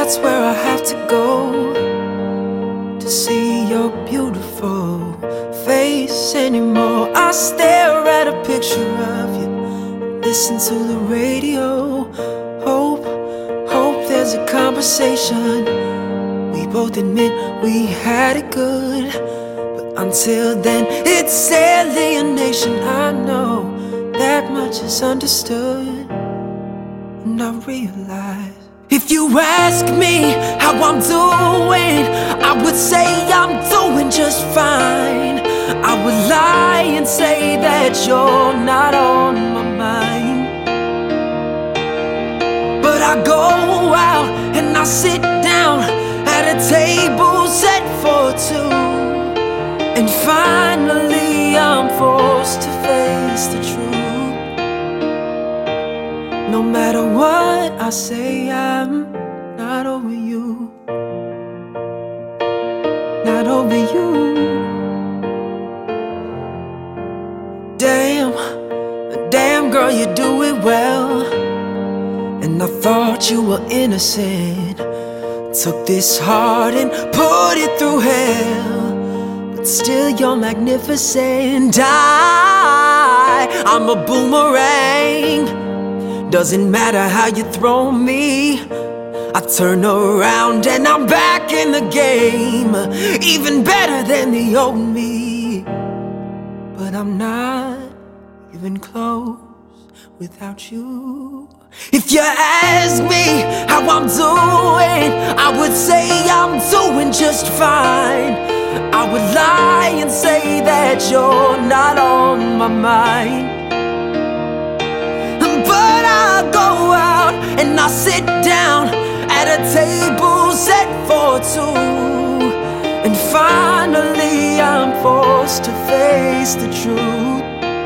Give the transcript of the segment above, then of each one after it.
that's where I have to go to see your beautiful face anymore. I stare at a picture of you, listen to the radio, hope there's a conversation. We both admit we had it good, but until then it's alienation. I know that much is understood, and I realize if you ask me how I'm doing, I would say I'm doing just fine. I would lie and say that you're not on my mind. But I go out and I sit down at a table set for two, and finally I'm forced to face the truth. No matter what I say, I'm not over you. Not over you. Damn girl, you do it well. And I thought you were innocent. Took this heart and put it through hell, but still you're magnificent. I'm a boomerang. Doesn't matter how you throw me, I turn around and I'm back in the game, even better than the old me. But I'm not even close without you. If you ask me how I'm doing, I would say I'm doing just fine. I would lie and say that you're not on my mind. But I go out and I sit down at a table set for two, and finally I'm forced to face the truth.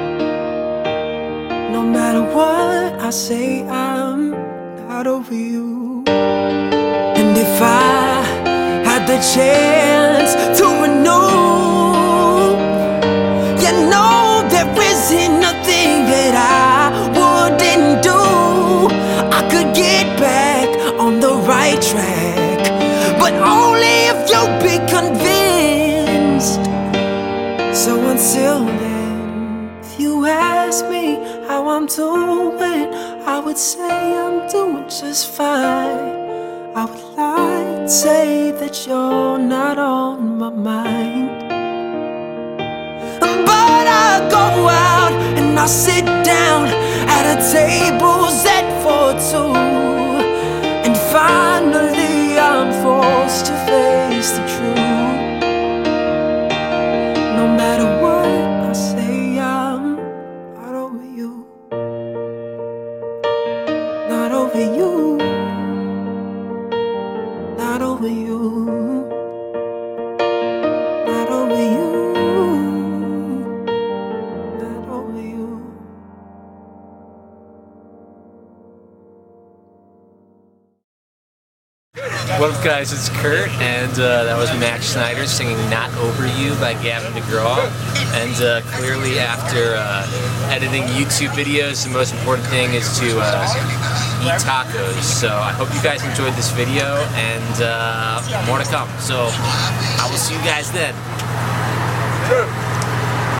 No matter what I say, I'm not over you. And if I had the chance to renew, you know there isn't nothing that I wouldn't do. I could get back on the right track, but only if you be convinced. So until then, if you ask me how I'm doing, I would say I'm doing just fine. I would lie and say that you're not on my mind. But I go out and I sit down at a table set for two, and finally I'm forced to face the truth. No matter what I say, I'm not over you. Not over you. Not over you. Not over you. What up guys, it's Kurt, and that was Max Snyder singing Not Over You by Gavin DeGraw. And clearly after editing YouTube videos, the most important thing is to eat tacos. So I hope you guys enjoyed this video, and more to come. So I will see you guys then.